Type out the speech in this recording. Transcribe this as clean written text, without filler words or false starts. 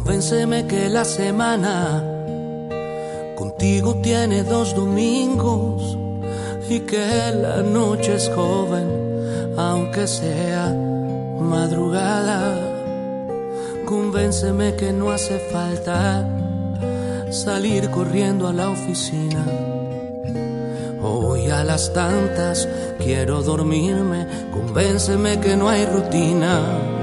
Convénceme que la semana contigo tiene 2 domingos y que la noche es joven, aunque sea madrugada. Convénceme que no hace falta salir corriendo a la oficina. Hoy a las tantas quiero dormirme. Convénceme que no hay rutina.